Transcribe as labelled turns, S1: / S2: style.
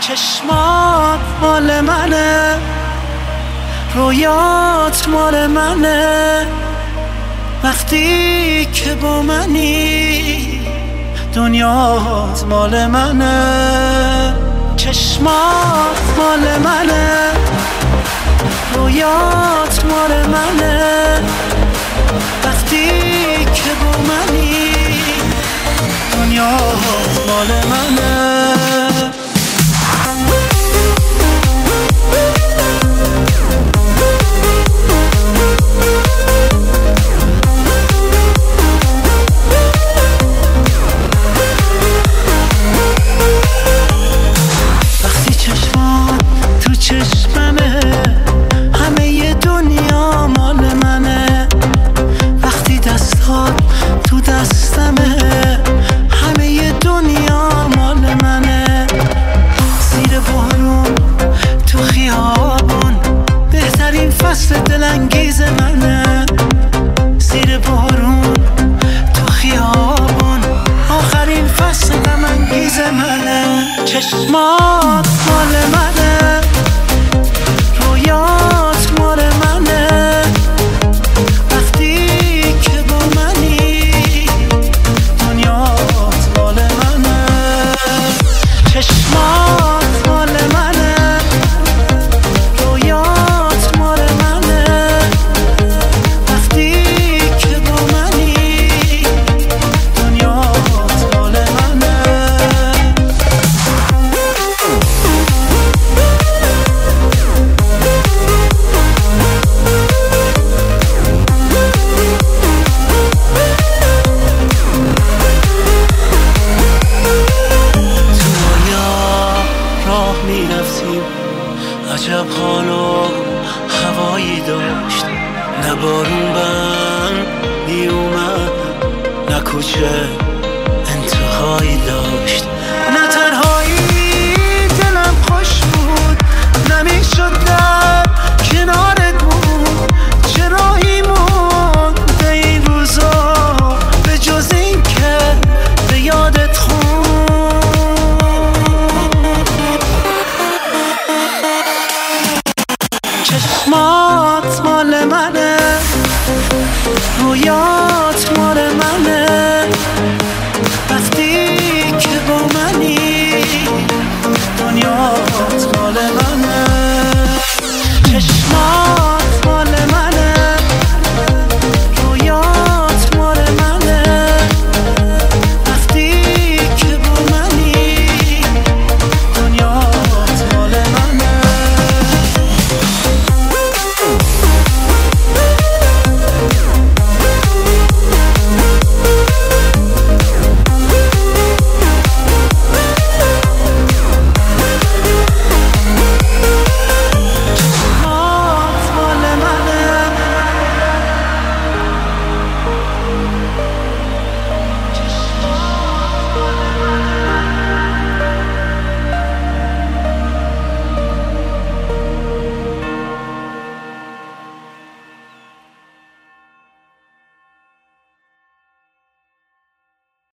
S1: چشمات مال منه، رویات مال منه، وقتی که با منی دنیات مال منه. چشمات مال منه، رویات مال منه، وقتی که با منی دنیات مال منه. چشممه همه ی دنیا مال منه، وقتی دستات تو دستمه همه ی دنیا مال منه. زیر بارون تو خیابون بهترین فصل دلانگیز منه، زیر بارون تو خیابون آخرین فصل غم‌انگیز منه. چشمات مال منه،